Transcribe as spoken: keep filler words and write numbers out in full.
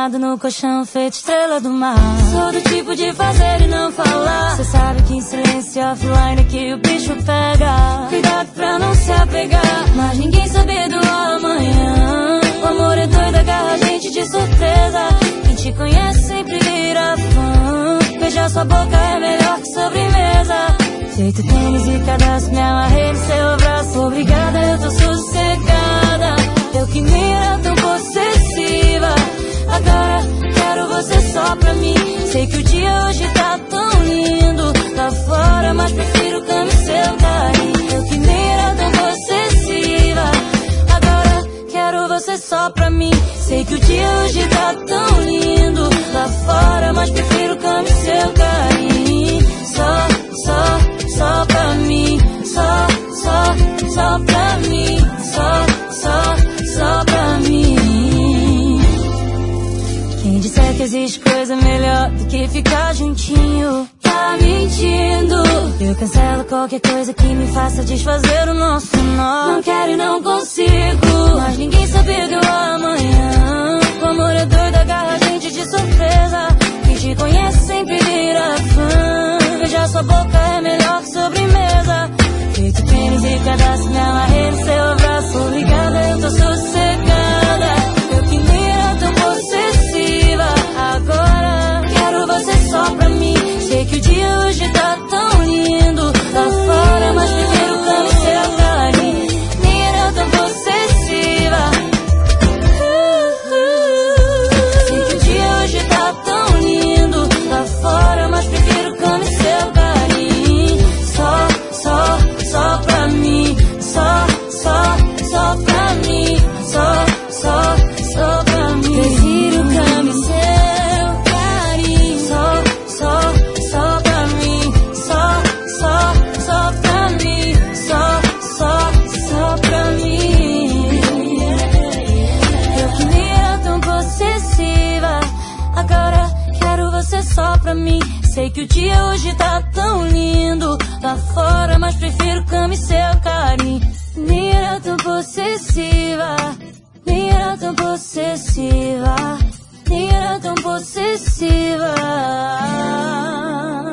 deitado no colchão, feito estrela do mar. Sou do tipo de fazer e não falar. Cê sabe que em silêncio offline que o bicho pega. Cuidado pra não se apegar, mas ninguém sabe do amanhã. O amor é doido, agarra a gente de surpresa. Quem te conhece sempre vira fã. Beijar sua boca é melhor que sobremesa. Feito tênis e cadastro, me amarrei no seu braço. Obrigada, eu tô sossegada. Eu que me era tão possessiva, agora quero você só pra mim. Sei que o dia hoje tá tão lindo lá fora, mas prefiro cama e seu carinho. Eu que me era tão possessiva, agora quero você só pra mim. Sei que o dia hoje tá tão lindo lá fora, mas prefiro cama e seu carinho. Só, só, só pra mim. Só, só, só pra mim. Só, só, só pra mim. Quem disser que existe coisa melhor do que ficar juntinho tá mentindo. Eu cancelo qualquer coisa que me faça desfazer o nosso nó. Não quero e não consigo, mas ninguém sabe do amanhã. O amor é doido, agarra a gente de surpresa. Quem te conhece sempre vira fã. Beijar sua boca é melhor que sobremesa. Feito tênis e cadastro, me amarrei no seu abraço. Obrigada, eu tô sossegada. Eu que me era tão possessiva, agora quero você só pra mim. Sei que o dia hoje tá tão lindo lá fora, mas prefiro cama e seu carinho. Me era tão possessiva. Sei que o dia hoje tá tão lindo lá fora, mas prefiro cama e seu carinho. Só, só, só pra mim. Só, só, só pra mim. Só, só, só pra mim. Prefiro cama e seu carinho. Só, só, só pra mim. Só, só, só pra mim. Só, só, só pra mim. Eu que me era tão possessiva, agora quero você só pra mim. Sei que o dia hoje tá tão lindo lá fora, mas prefiro cama e seu carinho. Me era tão possessiva, me era tão possessiva, me era tão possessiva.